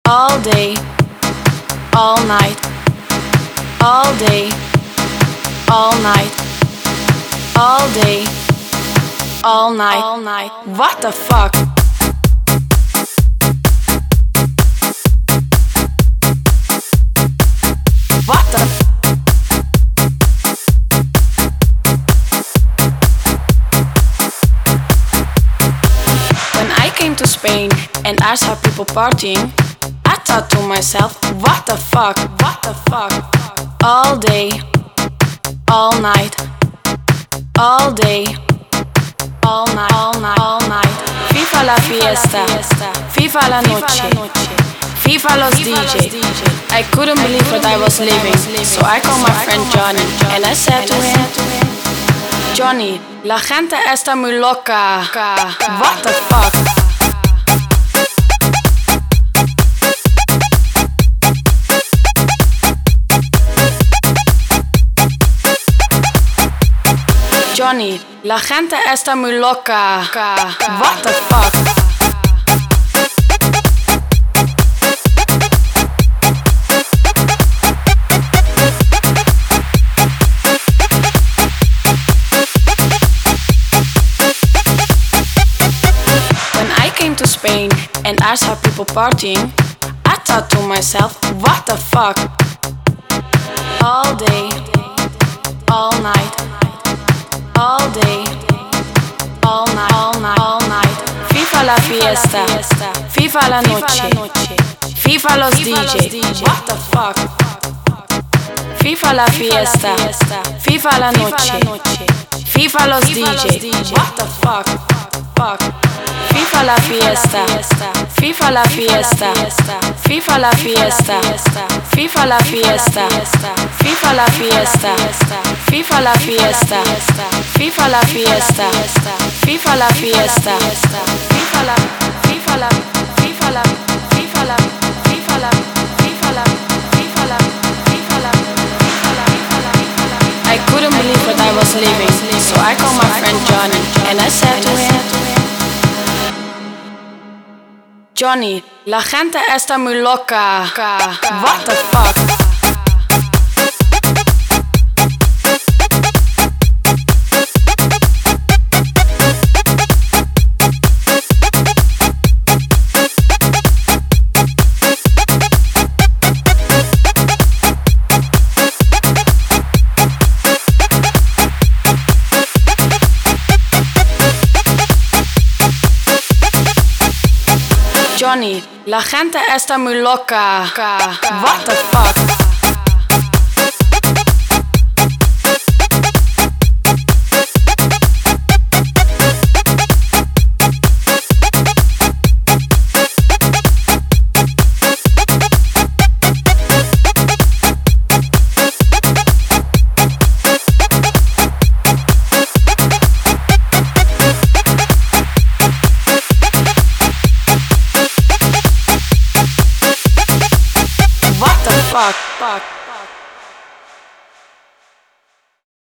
all day, all night, all day, all night, all day, all night, all night. What the fuck? What the? When I came to Spain and I saw people partying, I thought to myself, what the fuck, what the fuck? All day, all night, all day, all night, all night, all night. FIFA la fiesta, FIFA la noche, FIFA los DJ. I couldn't believe what I was living, so I called my friend Johnny and I said to him, Johnny, la gente está muy loca. What the fuck? Johnny, la gente está muy loca. What the fuck? When I came to Spain and I saw people partying, I thought to myself, what the fuck? All day, all night, all day, all night, all night, all night. FIFA la fiesta, FIFA la noche, FIFA los DJ. What the fuck? FIFA la fiesta, FIFA la noche, FIFA los DJ. What the fuck? Fuck. FIFA la fiesta, FIFA la fiesta, FIFA la fiesta, FIFA la fiesta, FIFA la fiesta, FIFA la fiesta, FIFA la fiesta, FIFA la fiesta, FIFA la, FIFA la, FIFA la, FIFA la, FIFA la, FIFA la, FIFA la, FIFA la, I couldn't believe what I was living, so I called my friend Johnny and I said to him, Johnny, la gente está muy loca. What the fuck? Johnny, la gente está muy loca. What the fuck? Fuck.